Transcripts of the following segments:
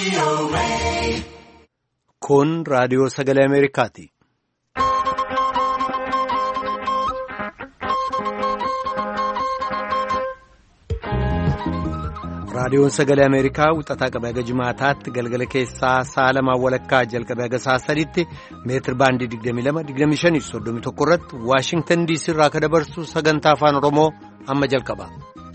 Kun raadiyoo sagalee Ameerikaati. Raadiyoon sagalee Ameerikaa wixataa qabee haga jimaataatti galgala keessaa sa'a lamaan walakkaa jalqabee haga sa'a sadiitti meetir baandii 22-25-31 irratti Waashingtan DC irraa akka dabarsu sagantaa afaan Oromoo amma jalqaba.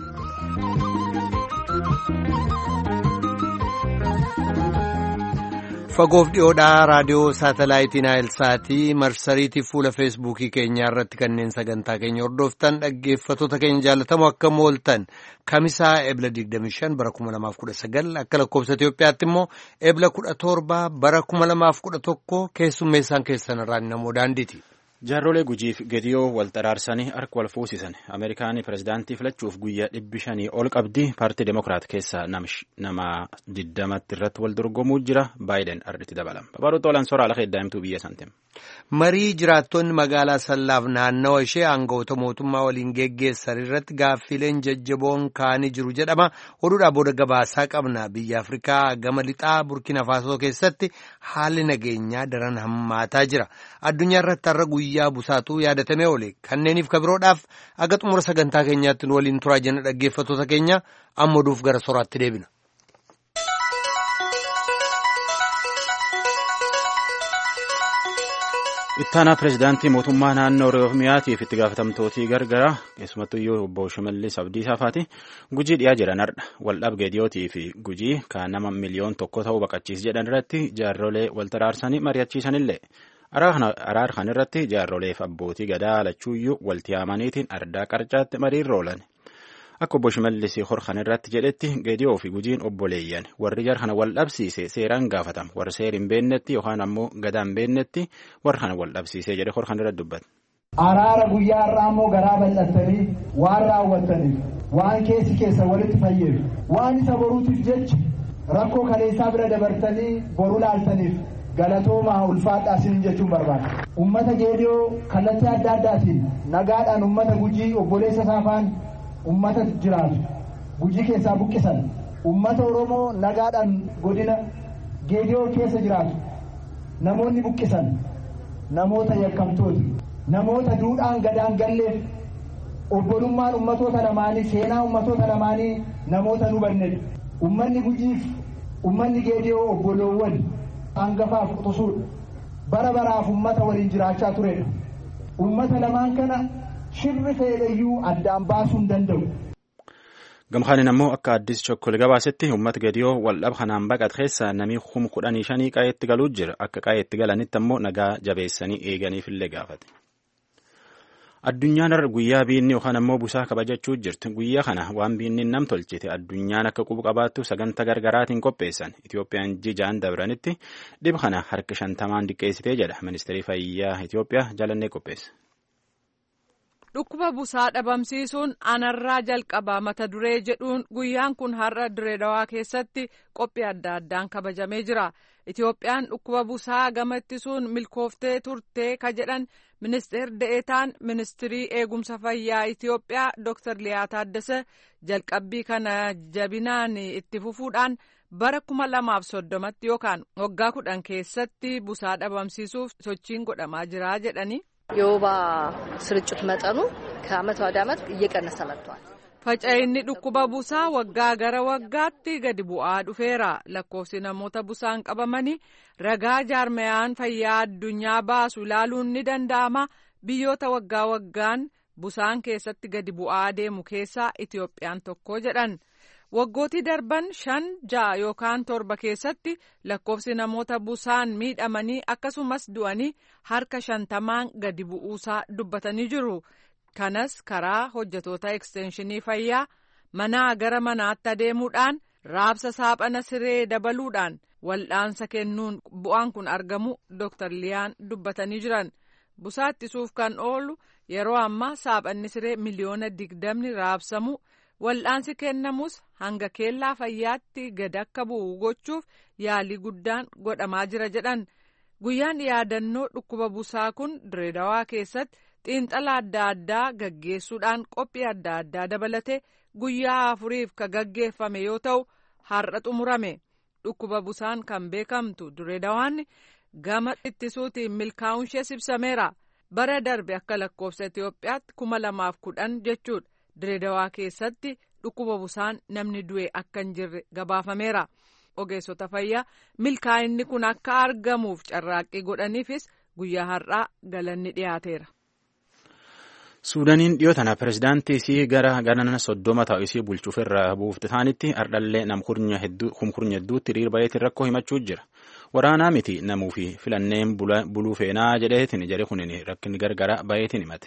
Fagoof dhiyoodhaa raadiyoo saatalaayitii Naayilsaatii marsariitii fuula feesbuukii keenyaa irratti kanneen sagantaa keenya hordoftan dhaggeeffattoota keenya jaallatamoo akka mooltan kamisaa ebla 25 bara 2019 akka lakkoofsa Itoophiyaatti immoo ebla 17 bara 2011 keessummeessaan keessan irraan namoo daandiiti. Jaarrolee gujiif gediyoo wal xaraarsanii harka wal fuusisan Ameerikaanii pirezidaantii filachuuf guyyaa 500 ol qabdi paartii Demokiraat keessaa nama 20 irratti wal dorgomuu jira Baayiden arditti dabalama. Babaroota olan soraa lafa heddaa'imtuu biyya santiin. Marii jiraattonni magaalaa Sallaaf naannawa ishee aangawoota mootummaa waliin geggeessan irratti gaaffileen jajjaboon kaanii jiru jedhama. Oduudhaa booda gabaasaa qabna. Biyya Afrikaa gama lixaa Burkina Faasoo keessatti haalli nageenyaa daran hammaataa jira. Addunyaa irratti har'a guyyaa busaatuu yaadatamee oole. Kanneeniif kabiroodhaaf aga xumura sagantaa keenyaatti nu waliin turaa jenna dhaggeeffattoota keenya amma oduuf gara soraatti deebina. Ittaanaa pirezidaantii mootummaa naannoo Oromiyaatiif itti gaafatamtootii gargaraa keessumattuu iyyuu obbo Shimallis Abdiisaa faati gujii dhiyaa jiran hardha waldhaab geediyootii fi gujii kan nama miliyoon tokko ta'uu baqachiis jedhan irratti jaarrolee wal taraarsanii mari'achiisanillee araar kan irratti jaarroleef abbootii gadaa lachuuyyuu walti yaamaniitiin ardaa qarcaatti mariirra oolan. Akka obbo Shimallis horkan irratti jedhetti geediyoo fi gujiin obboleeyyan warri jar kana wal dhabsiise seeraan gaafatama warri seer hin beennetti yookaan ammoo gadaa hin beennetti warri kana wal dhabsiise jedhe horkan irratti dubbata. Araara guyyaa irraa ammoo garaa bal'attanii waan raawwattaniif waan keessa walitti fayyeef waan isa boruutiif jecha rakkoo kaleessaa bira dabartanii boru laaltaniif galatoomaa ulfaadhaa isin jechuun barbaada. Uummata geediyoo kallattii adda addaatiin nagaadhaan uummata gujii obboleessa saafaan ummata jiraatu gujii keessaa buqqisan ummata Oromoo nagaadhaan godina geediyoo keessa jiraatu namoonni buqqisan namoota yakkamtooti namoota duudhaan gadaan galleef obbolummaan ummatoota lamaanii seenaa ummatoota lamaanii namoota nu bannedha. Ummanni gujiif ummanni geediyoo obboloowwan hangafaaf quxisuudha bara baraaf ummata waliin jiraachaa turedha. Ummata lamaan kana shirri fe'eeyyuu addaan baasuu hin danda'u. Gamkaanin ammoo akka addis chokkol gabaasetti uummata geediyoo waldhab kanaan baqat keessa namni 15,000 qayeetti galuu jira. Akka qayeetti galanitti ammoo nagaa jabeessanii eeganiifillee gaafate. Addunyaan irra guyyaa biinni yookaan ammoo busaa kabajachuu jirti. Guyyaa kana waan biinni nam tolchite addunyaan akka qubu qabaattu sagantaa gargaraatiin qopheessan. Itoophiyaan jijaan dabranitti dhib kana harka 50 diqqeessitee jedha. Ministeerri fayyaa Itoophiyaa jaalannee qopheesse. Dhukkuba busaa dhabamsiisuun anarraa jalqabaa mata duree jedhuun guyyaan kun har'a Direedawaa keessatti qophii adda addaan kabajamee jira. Itoophiyaan dhukkuba busaa gama ittisuun milkooftee turtee ka jedhan ministeerri de'eetaan ministirii eegumsa fayyaa Itoophiyaa Dr. Liyaa Taaddasee jalqabbii kana jabinaan itti fufuudhaan bara 2030tti yookaan waggaa 10 keessatti busaa dhabamsiisuuf sochiin godhamaa jira jedhani. የወባ ስርጭት መጠኑ ከዓመት ወደ ዓመት እየቀነሰ መጥቷል. Faca'inni dhukkuba busaa waggaa gara waggaatti gadi bu'aa dhufeera. Lakkoofsi namoota busaan qabamanii ragaa jaarmayaan fayyaa addunyaa baasu ilaaluun ni danda'ama. Biyyoota waggaa waggaan busaan keessatti gadi bu'aa deemu keessaa Itoophiyaan tokko jedhan. Waggootii darban 5-6 yookaan 7 keessatti lakkoofsi namoota busaan miidhamanii akkasumas du'anii harka 50 gadi bu'uusaa dubbatanii jiru. Kanas karaa hojjetoota ekstenshinii fayyaa manaa gara manaatti adeemuudhaan raabsa saaphana siree dabaluudhaan wal'aansa kennuun bu'aan kun argamu Dr. Liyaan dubbatanii jiran. Busaa ittisuuf kan oolu yeroo ammaa saaphanni siree miliyoona 20 raabsamu. Wal'aansi kennamus hanga keellaa fayyaatti gad akka bu'u gochuuf yaalii guddaan godhamaa jira jedhan. Guyyaan yaadannoo dhukkuba busaa kun Direedawaa keessatti xiinxala adda addaa gaggeessuudhaan qophii adda addaa dabalate guyyaa 4 ka gaggeeffame yoo ta'u har'a xumurame. dhukkuba busaan kan beekamtu Direedawaan gama ittisuutiin milkaa'uun ishee ibsameera. Bara darbe akka lakkoofsa Itoophiyaatti 2010 jechuudha. Direedawaa keessatti dhukkuba busaan namni du'e akka hin jirre gabaafameera. Ogeessota fayyaa milkaa'inni kun akka argamuuf carraaqqii godhaniifis guyyaa har'aa galanni dhiyaateera. Suudaaniin dhiyoo tana pirezidaantii isii gara ganana 30 ta'u isii bulchuuf irra buufte taanitti ardhallee namkurnya hedduutti hiriir bayeetiin rakkoo himachuu jira. Waraanaa miti namuu fi filanneen buluu feenaa jedheetiin jedhe kunin rakkinni gargara bayeetiin himate.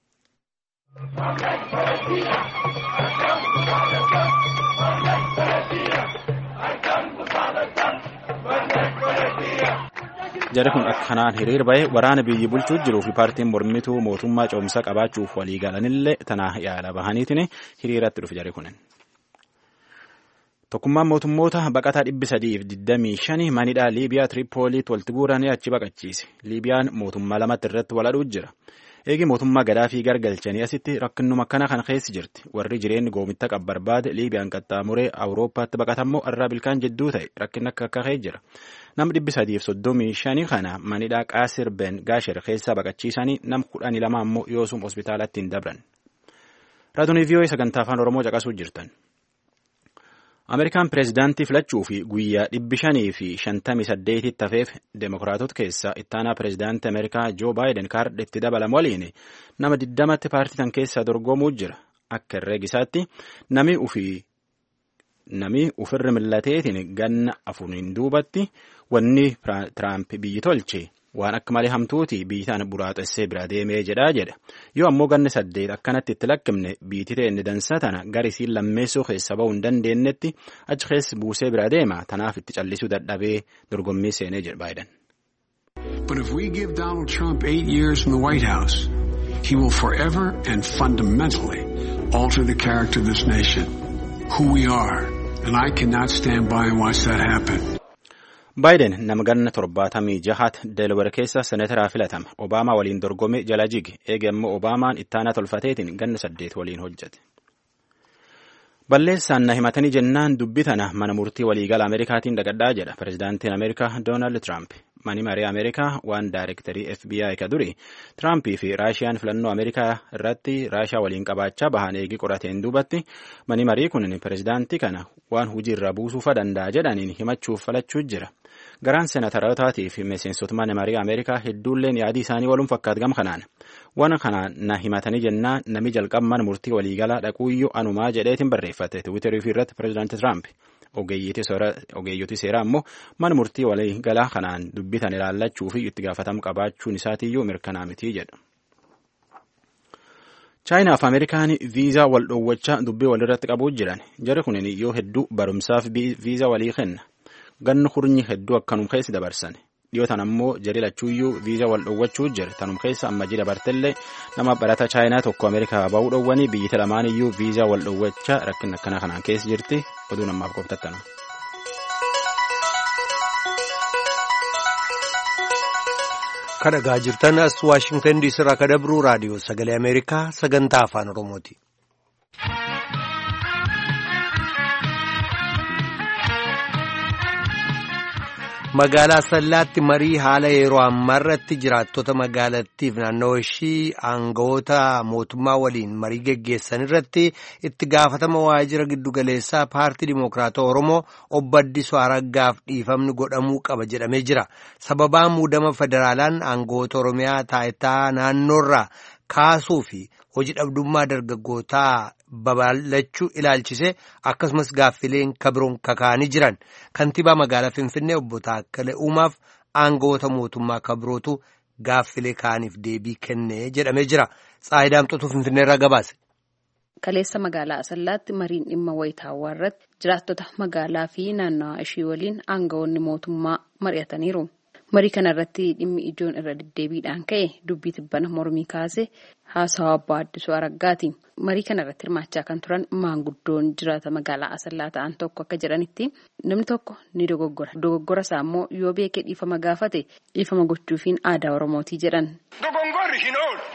Jarri kun akkanaan hiriir bahe waraana biyyi bulchuu jiruu fi paartiin mormituu mootummaa coomsa qabaachuuf walii galanillee tana yaala bahaniitiin hiriiratti dhufe jarri kunin. Tokkummaan mootummoota baqataa 325 manidhaa Liibiyaa Tiripooliitti walitti guuranii achi baqachiise. Liibiyaan mootummaa lamatti irratti waladhuu jira. Eegi mootummaa Gadaafii gargalchanii asitti rakkinnuma akkana kan keessi jirti. Warri jireenyi goomitta qab barbaade Liibiyaan qaxxaamuree Awurooppaatti baqatammoo irraa bilkaan jidduu ta'e rakkinni akka ka'ee jira. Nam 335 kana manidhaa Qaasir Ben Gaasher keessaa baqachiisanii nam 12 ammoo yoosum hospitaalatti hin dabran. Raadiyoo VOA sagantaa afaan Oromoo caqasuu jirtan. Ameerikaan pireezidaantii filachuu fi guyyaa 558 tafeef Deemokiraatota keessaa ittaanaa pireezidaantii Ameerikaa Joo Baayiden kaardii itti dabalamu waliin nama 20tti paartii tan keessaa dorgomuu jira. Akka herreegisaatti nami ufirra millateetiin ganna afuriin duubatti wanni Tiraamp biyyi tolche waan akka malee hamtuuti biitaan buraaxessee bira deemee jedha. Yoo ammoo ganna 8 akkanatti itti lakkimne biitii ta'e dansa tana garisiin lammeessuu keessa ba'uu hin dandeenyetti achi keessa buusee bira deema tanaaf itti callisuu dadhabee dorgommii seenee jedha Baayiden. But if we give Donald Trump 8 years in the White House, he will forever and fundamentally alter the character of this nation, who we are, and I cannot stand by and watch that happen. Baayiden nama ganna 76 Delaware keessa seneetaraa filatama. Obaamaa waliin dorgome jala jige. Eega immoo Obaamaan ittaanaa tolfateetiin ganna 8 waliin hojjete. Balleessaan na himatanii jennaan dubbii tana mana murtii waliigala Ameerikaatiin dhaqadhaa jedha pireezidaantiin Ameerikaa Doonaald Tiraamp. Mani maree Ameerikaa waan daayirektarii FBI ka duri Tiraampii fi Raashiyaan filannoo Ameerikaa irratti Raashiyaa waliin qabaachaa bahan eegi qorateen duubatti mani marii kun pireezidaantii kana waan hujii irra buusuufa danda'a jedhaniin himachuuf falachuu jira. Garaan seenatarootaatiif miseensota mana marii Ameerikaa hedduulleen yaadii isaanii waluun fakkaatu gam kanaan. Waan kanaan na himatanii jennaan nami jalqaba mana murtii waliigalaa dhaquuyyuu anumaa jedheetiin barreeffate Tiwiiterii fi irratti pireezidaantii Tiraamp. Ogeeyyotii seeraa immoo mana murtii waliigalaa kanaan dubbitan ilaallachuu fi itti gaafatamu qabaachuun isaatiiyyuu mirkanaa mitii jedha. Chaayinaa fi Ameerikaan viizaa wal dhoowwachaa dubbii walirratti qabuu jiran. Jarri kunin yoo hedduu barumsaaf viizaa walii kenna. Ganni hurnyi hedduu akkanum keessa dabarsan. Dhiyootan ammoo jari lachuuyyuu viizaa wal dhoowwachuu jira. Tanum keessa amma jira bartellee nama barata Chaayinaa tokko Ameerikaa ba'uu dhoowwanii biyyi lamaaniyyuu viizaa wal dhoowwachaa rakkina akkana kanaan keessa jirti. Oduu namaaf qoftattanu. Kadhagaa jirtan as Waashingtan DC irraa kadabru raadiyoo sagalee Ameerikaa sagantaa afaan Oromooti. Magaalaa Sallaatti marii haala yeroo ammaarratti jiraattota magaalattiif naannoo ishii aangawoota mootummaa waliin marii geggeessan irratti itti gaafatama waajjira giddugaleessaa paartii Dimookiraatawaa Oromoo obbo Addisuu Araggaaf dhiifamni godhamuu qaba jedhamee jira. Sababaa muudama federaalaan aangawoota Oromiyaa taayitaa naannoorraa kaasuu fi hojii dhabdummaa dargaggootaa babal'achuu ilaalchise akkasumas gaaffileen kabiroon kakaanii jiran kantiibaa magaalaa Finfinnee obbo Taakkalee Uumaaf aangawoota mootummaa kabirootu gaaffilee kaaniif deebii kennee jedhamee jira. Tsaayidaamxotu Finfinnee irraa gabaase. Kaleessa magaalaa Asallaatti mariin dhimma wayitaawwaa irratti jiraattota magaalaa fi naannawaa ishii waliin aangawoonni mootummaa mari'ataniiru. Marii kana irratti dhimmi ijoon irra deddeebiidhaan ka'e dubbii tibbana mormii kaase haasawaa obbo Addisuu Araggaati. Marii kana irratti hirmaachaa kan turan maanguddoon jiraata magaalaa Asallaa ta'an tokko akka jedhanitti namni tokko ni dogoggora. Dogoggora isaa immoo yoo beekee dhiifama gaafate dhiifama gochuufiin aadaa Oromootii jedhan. Dogoggorri hin oolu.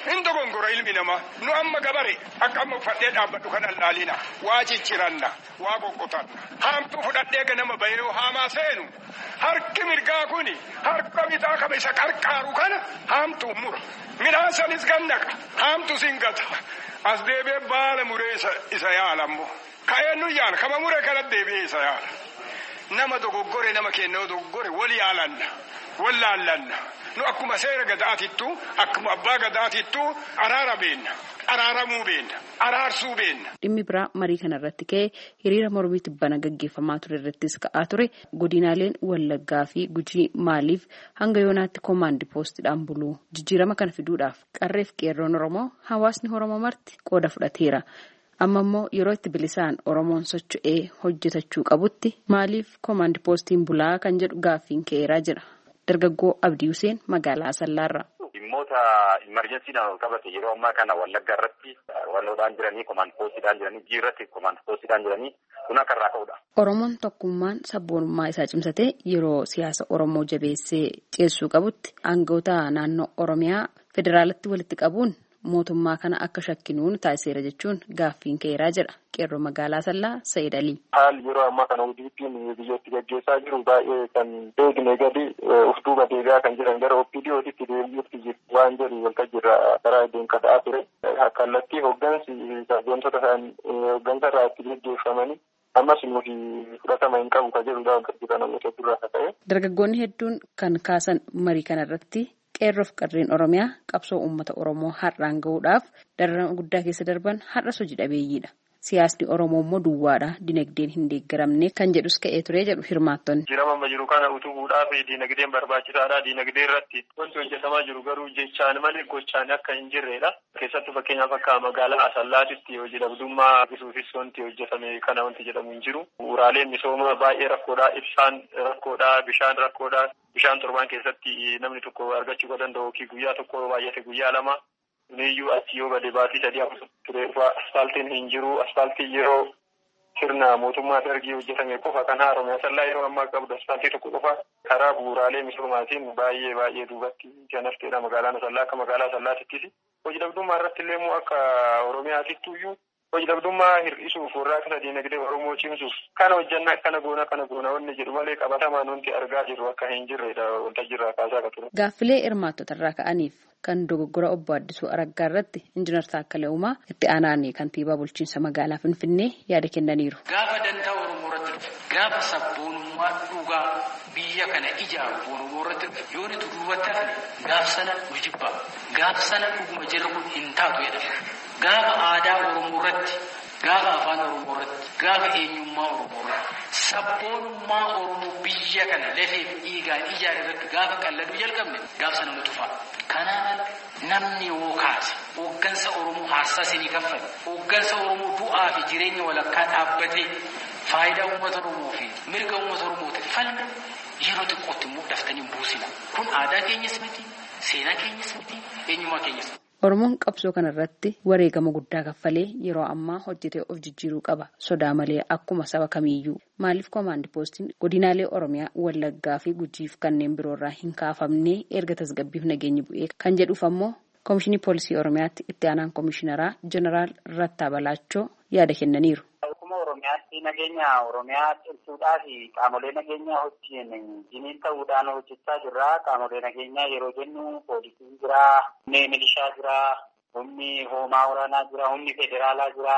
Hin dogongora ilmi namaa. Nu amma gabare akka amma uffadhee dhaabbadhu kan allaalina. Waa cicciranna, waa qoqqotanna. Haamtuu fudhadhee ganama bahee haamaa seenu. Harki mirgaa kuni harka bitaa qaba isa qarqaaru kana haamtuu mura. Midhaan sanis gannaqa. Haamtu singata. As deebi'ee baala muree isa yaala ammoo. Ka'ee nu yaala. Kama muree kana deebi'ee isa yaala. Nama dogoggore nama kennoo dogoggore wal yaalanna. Wal laallanna. Nu akkuma seera gadaatittu akkuma abbaa gadaatittu araara beenna. Araaramuu beenna. Araarsuu beenna. Dhimmi biraa marii kanarratti ka'ee hiriira mormii tibbana gaggeeffamaa ture irrattis ka'aa ture. Godinaaleen Wallaggaa fi Gujii maaliif hanga yoonaatti koomaandii poostiidhaan buluu jijjiirama kana fiduudhaaf qarreef qeerroon Oromoo hawaasni Oromoo marti qooda fudhateera. Amma immoo yeroo itti bilisaan Oromoon socho'ee hojjetachuu qabutti maaliif koomaandii poostiin bulaa kan jedhu gaaffiin ka'eeraa jira. Dargaggoo Abdii Huseen magaalaa Asallaarraa. Dhimmoota imerjensiidhaan qabate yeroo ammaa kana Wallaggaa irratti walloodhaan jiranii koomaandii poostiidhaan jiranii Gujii irratti koomaandii poostiidhaan jiranii kun akka irraa ka'udha. Oromoon tokkummaan sabboonummaa isaa cimsatee yeroo siyaasa Oromoo jabeessee ceessuu qabutti aangawoota naannoo Oromiyaa federaalatti walitti qabuun mootummaa kana akka shakkinuun taasiseera jechuun gaaffiin ka'eeraa jedha qeerroo magaalaa Asallaa Sa'iid Alii. Haalli yeroo ammaa kana ODP'n biyyatti gaggeessaa jiru baay'ee kan beekne gadi of duuba deebi'aa kan jiran gara OPDO'tti deebi'uutti jiru waan jedhu waltajjiirra karaa deemka ta'aa ture. Kallattii hooggansi wantoota isaan hooggansa irraa itti gaggeeffamanii ammas nuti fudhatama hin qabu kan jedhudha waltajjiirra namoota durraa akka ta'e. Dargaggoonni hedduun kan kaasan marii kanarratti qeerroof qarreen Oromiyaa qabsoo uummata Oromoo har'aan gahuudhaaf dararama guddaa keessa darban har'as hojii dhabeeyyiidha. Siyaasni Oromoo immoo duwwaadha. Dinagdeen hin deeggaramne kan jedhus ka'ee ture jedhu hirmaattonni. Jirama amma jiru kana utubuudhaaf dinagdeen barbaachisaadha. Dinagdee irratti wanti hojjetamaa jiru garuu jechaan malee gochaan akka hin jirredha. Keessattuu fakkeenyaaf akka magaalaa Asallaatitti hojii dhabdummaa ittisuufis wanti hojjetame kana wanti jedhamu hin jiru. Bu'uuraaleen misoomaa baay'ee rakkoodha. Ibsaan rakkoodha. Bishaan rakkoodha. Bishaan torbaan keessatti namni tokko argachuu kan danda'u guyyaa tokko baay'ate guyyaa lama. Niyyuu achi yoo gadi baatii sadii akkasumas ture asfaaltiin hin jiru. Asfaaltii yeroo sirna mootummaa dargii hojjetame qofa kan haaromee Asallaa yeroo ammaa qabdu asfaaltii tokko qofa karaa bu'uuraalee misoomaatiin baay'ee duubatti kan hafteedha magaalaan Asallaa akka magaalaa Asallaatittis. Hojii dhabdummaa irratti illee immoo akka Oromiyaatittu iyyuu hojii dhabdummaa hir'isuuf warraaqsa dinagdee Oromoo cimsuuf kana hojjannaa kana goona wanni jedhu malee qabatamaan wanti argaa jirru akka hin jirredha waltajjiirraa kaasaa akka ture. Gaaffilee hirmaattota irraa ka'aniif kan dogoggora obbo Addisuu Araggaa irratti Injiinar Taakkalee Uumaa itti aanaan kantiibaa bulchiinsa magaalaa Finfinnee yaada kennaniiru. Gaafa dantaa Oromoo irratti dhufe gaafa sabboonummaa dhugaa biyya kana ijaaru Oromoo irratti dhufe yoo nuti duubatti hafne gaaf sana nu jibba gaaf sana dhuguma jirru kun hin taatu jedhama. Gaafa aadaa Oromoo irratti gaafa afaan Oromoo irratti gaafa eenyummaa Oromoo irratti sabboonummaa Oromoo biyya kana lafee fi dhiigaan ijaare irratti gaafa qalladuu jalqabne gaaf sana nu tufa. Kanaaf namni yoo kaase hooggansa Oromoo haasasa ni kaffale hooggansa Oromoo du'aa fi jireenya walakkaa dhaabbatee faayidaa uummata Oromoo fi mirga uummata Oromootiif falme yeroo xiqqootti immoo daftanii buusina. Kun aadaa keenyas miti seenaa keenyas miti eenyummaa keenyas miti. Oromoon qabsoo kanarratti wareegama guddaa kaffalee yeroo ammaa hojjetee of jijjiiruu qaba. Sodaa malee akkuma saba kamiiyyuu. Maaliif koomaandii poostiin godinaalee Oromiyaa Wallaggaa fi Gujiif kanneen biroorraa hin kaafamne erga tasgabbiif nageenyi bu'ee kan jedhuuf ammoo Koomishinii Poolisii Oromiyaatti itti aanaan Koomishineraa Jeneraal Rattaa Balaachoo yaada kennaniiru. Oromiyaatti nageenya Oromiyaa cimsuudhaa fi qaamolee nageenyaa wajjin ta'uudhaan hojjechaa jirra. Qaamolee nageenyaa yeroo jennu poolisiin jira, humni milishaa jira, humni hoomaa waraanaa jira, humni federaalaa jira.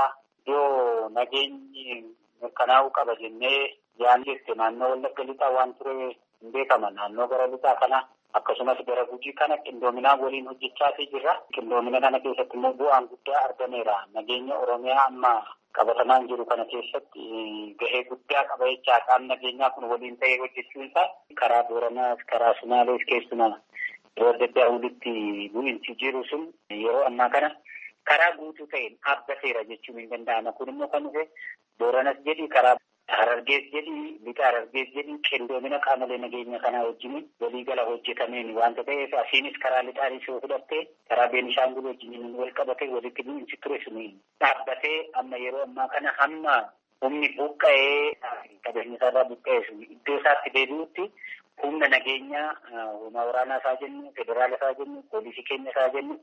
Yoo nageenyi mirkanaa'uu qaba jennee yaan jette naannoo Wallagga lixaa waan ture hin beekama. Naannoo gara lixaa kana akkasumas gara Gujii kana qindoominaan waliin hojjechaatii jirra. Qindoomina kana keessatti immoo bu'aan guddaa argameera. Nageenya Oromiyaa amma qabatamaan jiru kana keessatti gahee guddaa qaba jechaa qaamni nageenyaa kun waliin ta'ee hojjechuun isaa karaa Booranaas karaa Sumaalees keessumaa yeroo adda addaa walitti bu'insi jiru sun yeroo ammaa kana karaa guutuu ta'een dhaabbateera jechuun hin danda'ama. Kun immoo kan dhufe Booranas jedhi karaa Harargees jedhi lixa Harargees jedhi qindoomina qaamolee nageenya kanaa wajjin waliigala hojjetameen waanta ta'eef asiinis karaa lixaanis yoo fudhatte karaa Beenishaangul wajjin wal qabatee walitti bu'insi ture suni dhaabbatee amma yeroo ammaa kana hamma humni buqqa'ee qabeenya isaarraa buqqa'ee sun iddoo isaatti deebi'utti humna nageenyaa humna waraanaa isaa jennu federaala isaa jennu poolisii keenya isaa jennu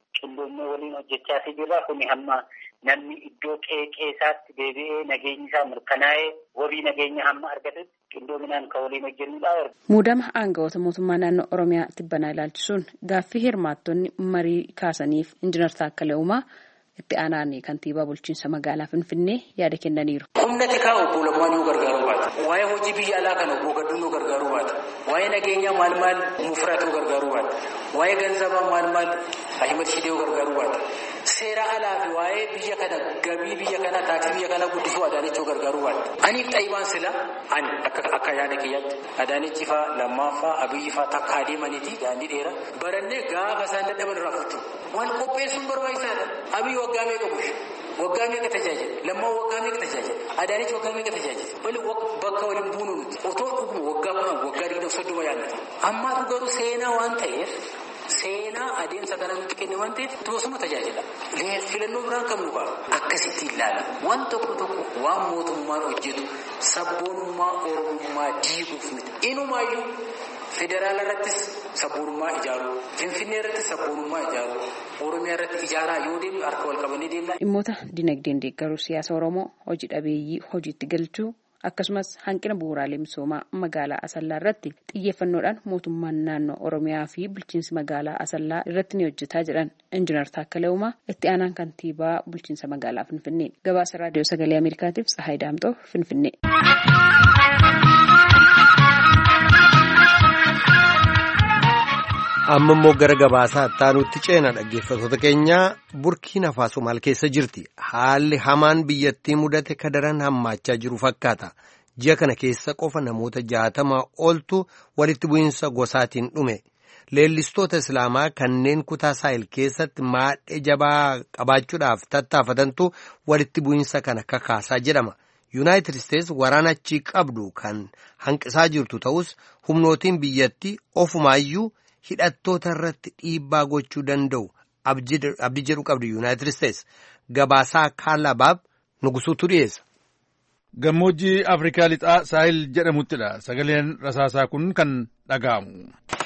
qindoomnee waliin hojjechaa jirra. Kuni hamma namni iddoo qe'eesaatti deebi'ee nageenyi isaa mirkanaa'ee wabii nageenya hamma argatutti qindoominaan kan waliin hojjennudha. Muudama aangawoota mootummaa naannoo Oromiyaa tibbanaa ilaalchisuun gaaffii hirmaattonni marii kaasaniif Injiinar Taakkalee Uumaa itti aanaan kantiibaa bulchiinsa magaalaa Finfinnee yaada kennaniiru. Humna xiqqaa obbo Lammaan yoo gargaaruu baate, waa'ee hojii biyya alaa kana obbo Gadduun yoo gargaaruu baate, waa'ee nageenyaa maal mufraat yoo gargaaruu baate, waa'ee ganzabaa maal Ahimad Shidee yoo gargaaruu baate, seera alaa fi waa'ee biyya kana gabii biyya kana taaksii biyya kana guddisuu Adaanech yoo gargaaruu baate. Aniif Xaayibaan sila ani akka yaada kiyyaatti Adaanech faa Lammaafaa Abiyyi faa takka adeemaniiti daandii dheeraa barannee gaafa isaan dadhaban irraa fudhu. Wal qopheessuun barbaachisaadha. Abiyyi waggaa meeqa bulche? Waggaa meeqa tajaajila? Lammaa waggaa meeqa tajaajila? Adaanech waggaa meeqa tajaajila? Bakka waliin buunu nuti. Otoo dhuguma waggaa 20 yaadata. Ammaatu garuu seenaa waan ta'eef seenaa adeemsa kana nutti kenne waan ta'eef tosuma tajaajila. Filannoo biraan qabnu qaba. Akkasitti ilaala. Waan tokko waan mootummaan hojjetu sabboonummaa Oromummaa diiguuf miti. Inumaayyuu federaala irrattis sabboonummaa ijaaruu, Finfinnee irrattis sabboonummaa ijaaruu, Oromiyaa irratti ijaaraa yoo deemnu harka wal qabannee deemna. Dhimmoota dinagdeen deeggaruu siyaasa Oromoo, hojii dhabeeyyii hojiitti galchuu akkasumas hanqina bu'uuraalee misoomaa magaalaa Asallaa irratti xiyyeeffannoodhaan mootummaan naannoo Oromiyaa fi bulchiinsi magaalaa Asallaa irratti ni hojjetaa jedhan Injiinar Taakkalee Uumaa itti aanaan kantiibaa bulchiinsa magaalaa Finfinnee. Gabaasa Raadiyoo Sagalee Ameerikaatiif Tsahaay Daamxoo Finfinnee. amma immoo gara gabaasaa ittaanutti ceena dhaggeeffattoota keenya. Burkiina Faasoo maal keessa jirti? Haalli hamaan biyyattii mudate kadaran hammaachaa jiru fakkaata. Ji'a kana keessa qofa namoota 60 oltu walitti bu'iinsa gosaatiin dhume. Leellistoota Islaamaa kanneen kutaa Saahil keessatti maadhee jabaa qabaachuudhaaf tattaafatantu walitti bu'iinsa kana kakaasaa jedhama. Yuunaayitid Isteets waraana achii qabdu kan hanqisaa jirtu ta'us humnootiin biyyattii ofumaayyuu hidhattoota irratti dhiibbaa gochuu danda'u abdii jedhu qabdi Yuunaayitid Isteets. Gabaasaa Kaalabaab Nugusuutu dhiyeessa. Gammoojjii Afrikaa lixaa Saahil jedhamuttidha sagaleen rasaasaa kun kan dhaga'amu.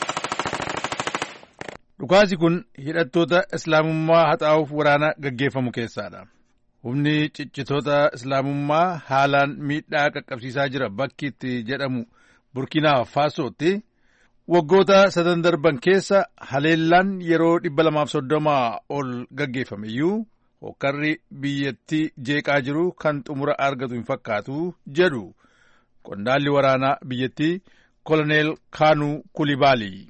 Dhukaasi kun hidhattoota Islaamummaa haxaa'uuf waraana gaggeeffamu keessaadha. Humni ciccitoota Islaamummaa haalaan miidhaa qaqqabsiisaa jira bakki itti jedhamu Burkiinaa Faasootti. Waggoota 3 darban keessa haleellaan yeroo 230 ol gaggeeffame iyyuu hokkarri biyyattii jeeqaa jiru kan xumura argatu hin fakkaatu jedhu qondaalli waraanaa biyyattii Koloneel Kaanuu Kulibaalii.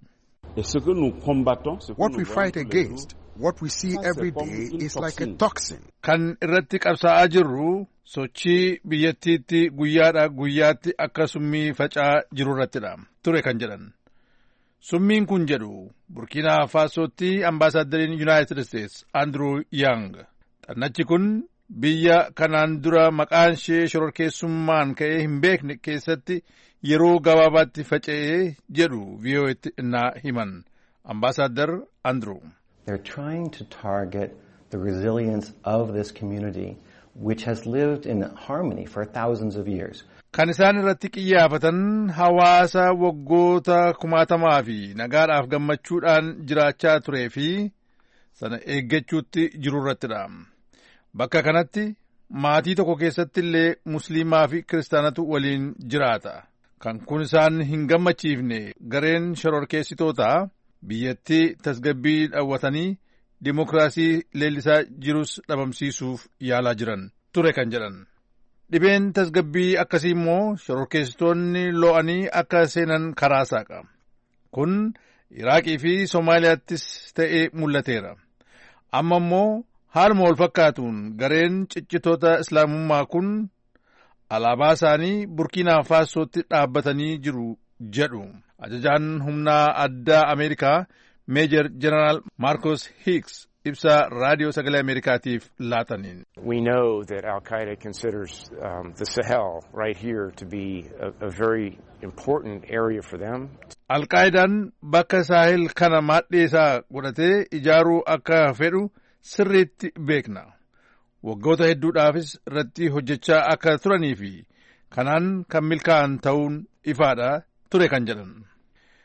What we fight against, what we see every day is like a toxin. Kan irratti qabsaa'aa jirru sochii biyyattiitti guyyaadhaa guyyaatti akka summii faca'aa jiru irrattidha ture kan jedhan. Summiin kun jedhu Burkiinaa Faasootti ambaasaaddariin Yuunaayitid Isteets Andrew Yang. Xannachi kun biyya kanaan dura maqaan ishee shororkeessummaan ka'ee hin beekne keessatti yeroo gabaabaatti faca'ee jedhu VOA'tti innaa himan. Ambaasaaddar Andrew. They're trying to target the resilience of this community which has lived in harmony for thousands of years. Kan isaan irratti qiyyaafatan hawaasa waggoota 1000 fi nagaadhaaf gammachuudhaan jiraachaa turee fi sana eeggachuutti jiru irrattidha. Bakka kanatti maatii tokko keessatti illee musliimaa fi kiristaanatu waliin jiraata. Kan kun isaan hin gammachiifne gareen shororkeessitootaa biyyattii tasgabbii dhawwatanii dimokiraasii leellisaa jirus dhabamsiisuuf yaalaa jiran ture kan jedhan. Dhibeen tasgabbii akkasii immoo shororkeessitoonni lo'anii akka seenan karaa saaqa. Kun Iraaqii fi Somaaliyaattis ta'ee mul'ateera. Amma immoo haaluma wal fakkaatuun gareen ciccitoota Islaamummaa kun alaabaa isaanii Burkiinaa Faasootti dhaabbatanii jiru jedhu. Ajajaan humnaa addaa Ameerikaa Meejor Jeneraal Marcos Hicks ibsa raadiyoo sagalee Ameerikaatiif laataniin. We know that Al-Qaeda considers the Sahel right here to be a very important area for them. Al-Qaedaan bakka Saahil kana maadhee isaa godhatee ijaaruu akka fedhu sirriitti beekna. Waggoota hedduudhaafis irratti hojjechaa akka turanii fi kanaan kan milkaa'an ta'uun ifaadha ture kan jedhan.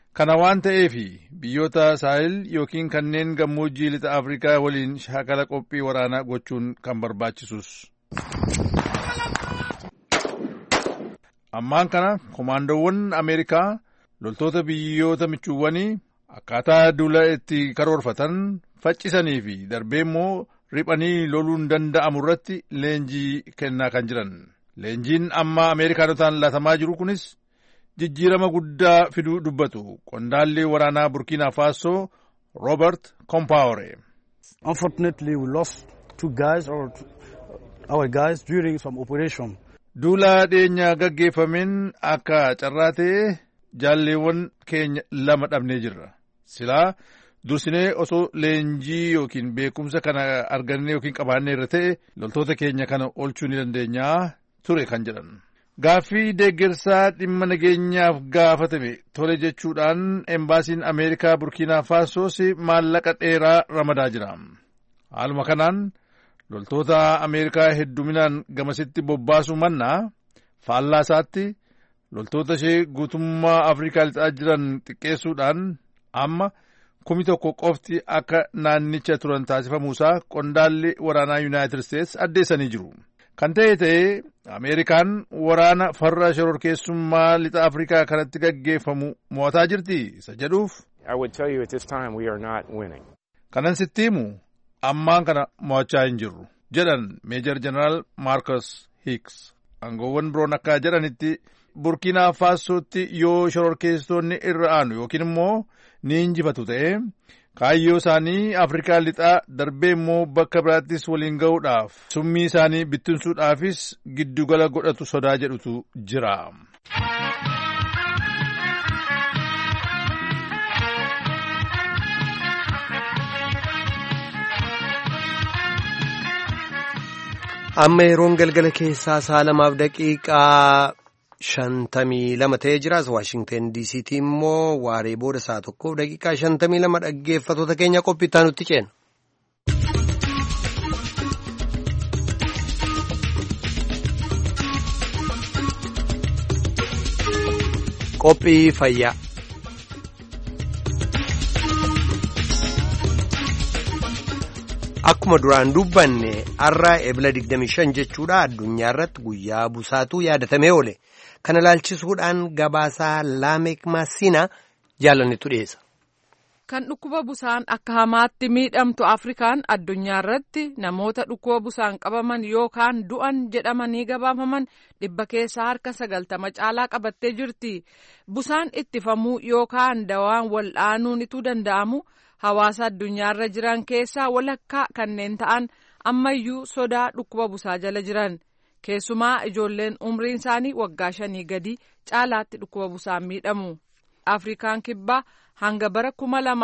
Kana waan ta'eef biyyoota saahil yookiin kanneen gammoojjii lixa Afrikaa waliin shaakala qophii waraanaa gochuun kan barbaachisus. Ammaan kana koomaandoowwan Ameerikaa loltoota biyyoota michuuwwanii akkaataa duula itti karoorfatan faccisanii fi darbee immoo riphanii loluun danda'amu irratti leenjii kennaa kan jiran. Leenjiin amma Ameerikaanotaan laatamaa jiru kunis jijjiirama guddaa fiduu dubbatu qondaalli waraanaa Burkina Faso Robert Compaoré. Unfortunately we lost our guys during some operation. Duula dhiyeenya gaggeeffameen akka carraa ta'e jaalleewwan keenya 2 dhabnee jirra. Silaa dursinee osoo leenjii yookiin beekumsa kana argannee yookiin qabaannee irra ta'e loltoota keenya kana oolchuu ni dandeenyaa ture kan jedhan. Gaaffii deeggarsaa dhimma nageenyaaf gaafatame tole jechuudhaan embaasiin Ameerikaa Burkina Fasoos maallaqa dheeraa ramadaa jira. Haaluma kanaan loltoota Ameerikaa hedduminaan gamasitti bobbaasuu mannaa faallaa isaatti loltoota ishee guutummaa Afrikaa lixaa jiran xiqqeessuudhaan amma 1,000 qofti akka naannicha turan taasifamuusaa qondaalli waraanaa Yuunaayitid Isteets addeessanii jiru. Kan ta'e Ameerikaan waraana farra shororkeessummaa lixa Afrikaa kanatti gaggeeffamu mo'ataa jirti isa jedhuuf. I would tell you at this time we are not winning. Kanan sitti himu ammaan kana mo'achaa hin jirru jedhan Meejor Jeneraal Marcus Hicks. Aangoowwan biroon akka jedhanitti Burkina Fasootti yoo shororkeessitoonni irra aanu yookiin immoo ni injifatu ta'e kaayyoo isaanii Afrikaa lixaa darbee immoo bakka biraattis waliin ga'uudhaaf summii isaanii bittinsuudhaafis giddugala godhatu sodaa jedhutu jira. Amma yeroon galgala keessaa 2:52 ta'ee jiraas Waashingten DC'tti immoo waaree booda 1:52 dhaggeeffattoota keenya qophiitti nutti ceena. Qophii fayyaa. Akkuma duraan dubbanne har'a ebla 25 jechuudha addunyaa irratti guyyaa busaatu yaadatamee oole. Kana ilaalchisuudhaan gabaasaa Laamek Maasina jaalannetu dhiyeessa. Kan dhukkuba busaan akka hamaatti miidhamtu Afrikaan addunyaa irratti namoota dhukkuba busaan qabaman yookaan du'an jedhamanii gabaafaman 100 keessaa harka 90 caalaa qabattee jirti. Busaan ittifamuu yookaan dawaan wal'aanuun ituu danda'amu hawaasa addunyaarra jiran keessaa walakkaa kanneen ta'an ammayyuu sodaa dhukkuba busaa jala jiran. Keessumaa ijoolleen umriin isaanii waggaa 5 gadi caalaatti dhukkuba busaan miidhamu. Afrikaan kibbaa hanga bara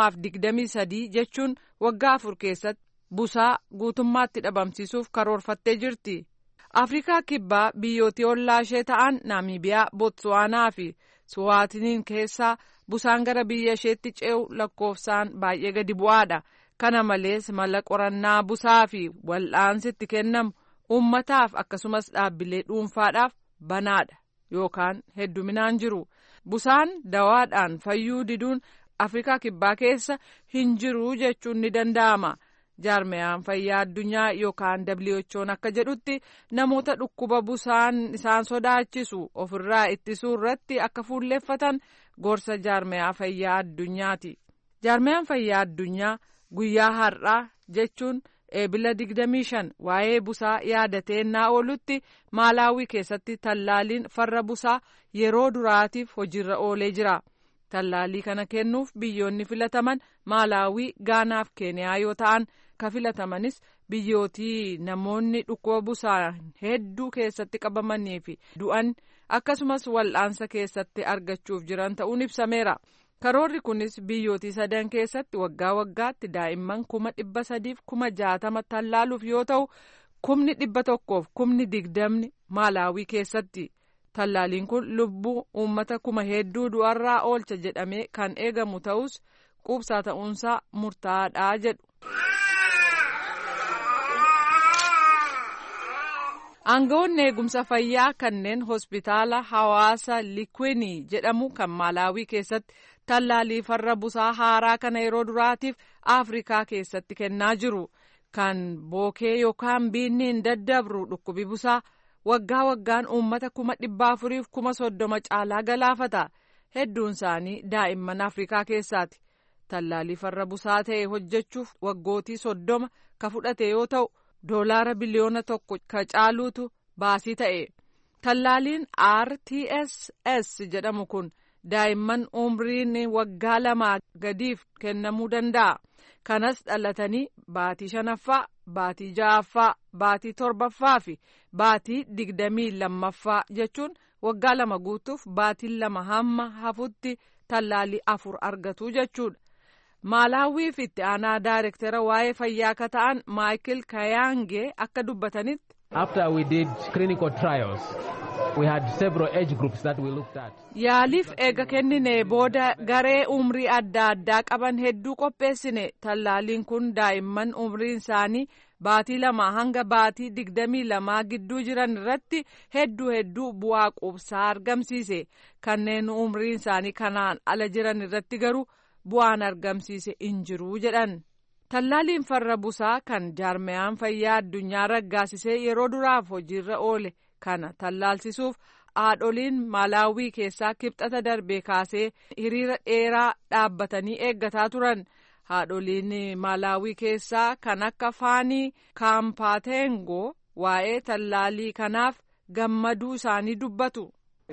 2023 jechuun waggaa 4 keessatti busaa guutummaatti dhabamsiisuuf karoorfattee jirti. Afrikaa kibbaa biyyootii ollaa ishee ta'an Naamiibiyaa, Bootsuwaanaa fi Suwaatiniin keessaa busaan gara biyya isheetti ce'u lakkoofsaan baay'ee gadi bu'aadha. Kana malees mala qorannaa busaa fi wal'aansi itti kennamu uummataaf akkasumas dhaabbilee dhuunfaadhaaf banaadha yookaan hedduminaan jiru. Busaan dawaadhaan fayyuu diduun Afrikaa kibbaa keessa hin jiru jechuun ni danda'ama. Jaarmiyaan fayyaa addunyaa yookaan WHO'n akka jedhutti namoota dhukkuba busaan isaan sodaachisu ofirraa ittisuu irratti akka fuulleeffatan gorsa jaarmiyaa fayyaa addunyaati. Jaarmiyaan fayyaa addunyaa guyyaa har'aa jechuun ebila 25 waa'ee busaa yaadatee naa oolutti Maalaawii keessatti tallaaliin farra busaa yeroo duraatiif hojiirra oolee jira. Tallaalii kana kennuuf biyyoonni filataman Maalaawii, Gaanaa fi Keeniyaa yoo ta'an ka filatamanis biyyootii namoonni dhukkuba busaa hedduu keessatti qabamanii fi du'an akkasumas wal'aansa keessatti argachuuf jiran ta'uun ibsameera. Karoorri kunis biyyootii 3 keessatti waggaa waggaatti daa'imman 360,060 tallaaluuf yoo ta'u 100,120 Maalaawii keessatti. Tallaaliin kun lubbuu uummata 1,000 du'arraa oolcha jedhamee kan eegamu ta'us quubsaa ta'uunsaa murtaa'aadha jedhu. Aangawoonni eegumsa fayyaa kanneen hospitaala hawaasa Likwini jedhamu kan Maalaawii keessatti tallaalii farra busaa haaraa kana yeroo duraatiif Afrikaa keessatti kennaa jiru. Kan bookee yookaan biinni hin daddabru dhukkubi busaa waggaa waggaan uummata 430,000 caalaa galaafata. Hedduun isaanii daa'imman Afrikaa keessaati. Tallaalii farra busaa ta'e hojjechuuf waggootii 30 ka fudhate yoo ta'u $1 biliyoona ka caaluutu baasii ta'e. Tallaaliin RTSS jedhamu kun daa'imman umriin waggaa 2 gadiif kennamuu danda'a. Kanas dhalatanii baatii 5ffaa, baatii 6ffaa, baatii 7ffaa fi baatii 22ffaa jechuun waggaa 2 guutuuf baatii 2 hamma hafutti tallaalii 4 argatu jechuudha. Maalaawii fi itti aanaa daayirektara waa'ee fayyaa ka ta'an Michael Kayange akka dubbatanitti. After we did clinical trials, we had several age groups that we looked at. Yaaliif eega kennine booda garee umrii adda addaa qaban hedduu qopheessine. Tallaaliin kun daa'imman umriin isaanii baatii 2 hanga baatii 22 gidduu jiran irratti hedduu bu'aa quubsaa argamsiise. Kanneen umriin isaanii kanaan ala jiran irratti garuu bu'aan argamsiise hin jiru jedhan. Tallaaliin farra busaa kan jaarmayaan fayyaa addunyaa raggaasisee yeroo duraaf hojiirra oole kana tallaalsisuuf haadholiin Maalaawii keessaa kibxata darbee kaasee hiriira dheeraa dhaabbatanii eeggataa turan. Haadholiin Maalaawii keessaa kan akka Faanii Kaampaateengoo waa'ee tallaalii kanaaf gammaduu isaanii dubbatu.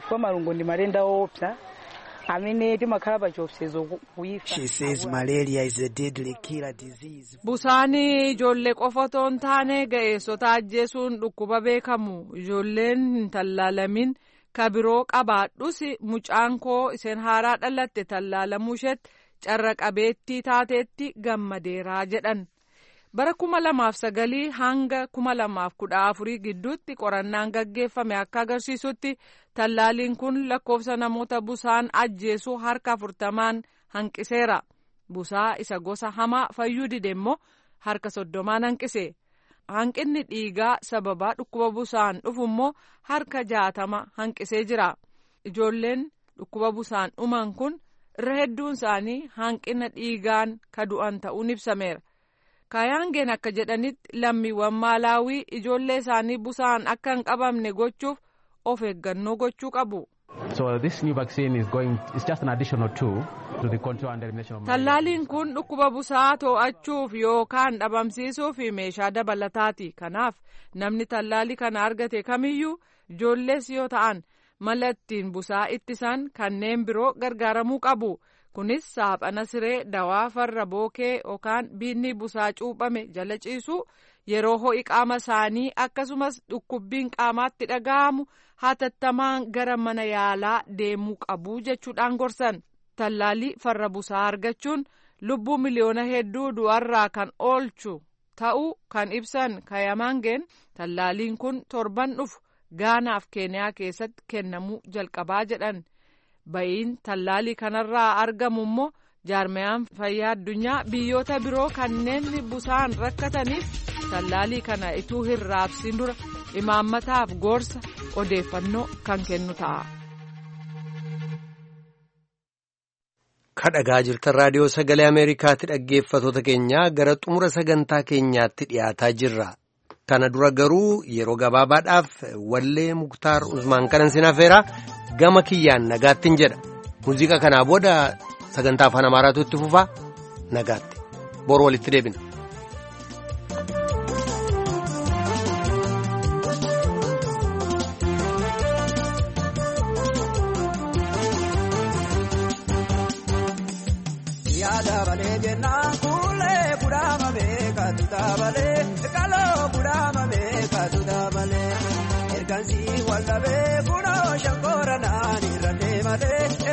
She says malaria is a deadly killer disease. Busaanii ijoollee qofa otoo hin taane ga'eessota ajjeesuun dhukkuba beekamu. Ijoolleen hin tallaalamin ka biroo qabaadhus mucaan koo isheen haaraa dhalatte tallaalamuu isheetti carra qabeettii taateetti gammadeeraa jedhan. Bara 2009 hanga 2014 gidduutti qorannaan gaggeeffame akka agarsiisutti tallaaliin kun lakkoofsa namoota busaan ajjeesuu harka 40 hanqiseera. Busaa isa gosa hamaa fayyuu dide immoo harka 30 hanqise. Hanqinni dhiigaa sababaa dhukkuba busaan dhufu immoo harka 60 hanqisee jira. Ijoolleen dhukkuba busaan dhuman kun irra hedduun isaanii hanqina dhiigaan ka du'an ta'uun ibsameera. Kayangeen akka jedhanitti lammiiwwan Maalaawii ijoollee isaanii busaan akka hin qabamne gochuuf of eeggannoo gochuu qabu. So this new vaccine is just an additional tool to the control and elimination of. Tallaaliin kun dhukkuba busaa to'achuuf yookaan dhabamsiisuuf meeshaa dabalataati. Kanaaf namni tallaalii kana argate kamiyyuu ijoollees yoo ta'an mala ittiin busaa ittisan kanneen biroo gargaaramuu qabu. Kunis saaphana siree dawaa farra bookee yookaan biinni busaa cuuphame jala ciisuu yeroo ho'i qaama isaanii akkasumas dhukkubbiin qaamaatti dhaga'amu hatattamaan gara mana yaalaa deemuu qabu jechuudhaan gorsan. Tallaalii farra busaa argachuun lubbuu miliyoona hedduu du'arraa kan oolchu ta'uu kan ibsan Kayamangeen tallaaliin kun torban dhufu Gaanaaf Keeniyaa keessatti kennamuu jalqabaa jedhan. Ba'iin tallaalii kanarraa argamu immoo jaarmayaan fayyaa addunyaa biyyoota biroo kanneen busaan rakkataniif tallaalii kana ituu hin raabsiin dura imaammataaf gorsa odeeffannoo kan kennu ta'a. Kadhagaa jirtan raadiyoo sagalee Ameerikaatti dhaggeeffatoota keenya gara xumura sagantaa keenyaatti dhiyaataa jirra. Kana dura garuu yeroo gabaabaadhaaf wallee Muktaar Usmaan kanan sin affeera. Gama kiyyaan nagaattiin jedha. Muuziqaa kanaa booda sagantaa afaan Amaaraatu itti fufa. Nagaatti. Boru walitti deebina. Yaada balee jennaan kuulee budhaama beeka tuutaa balee kaloo budhaama beeka tuutaa balee. Ergaansi wal dhabee kunoo shankoora naani irra deemalee.